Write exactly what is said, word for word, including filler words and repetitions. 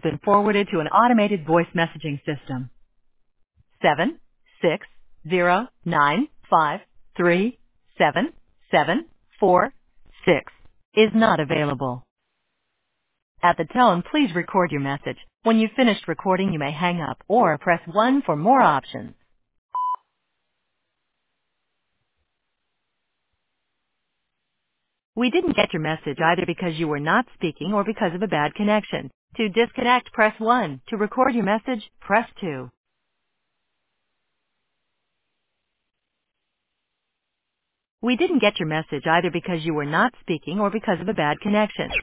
been forwarded to an automated voice messaging system. Seven six zero nine five three seven seven four six is not available. At the tone, please record your message. When you've finished recording, you may hang up or press one for more options. We didn't get your message either because you were not speaking or because of a bad connection. To disconnect, press one. To record your message, press two. We didn't get your message either because you were not speaking or because of a bad connection.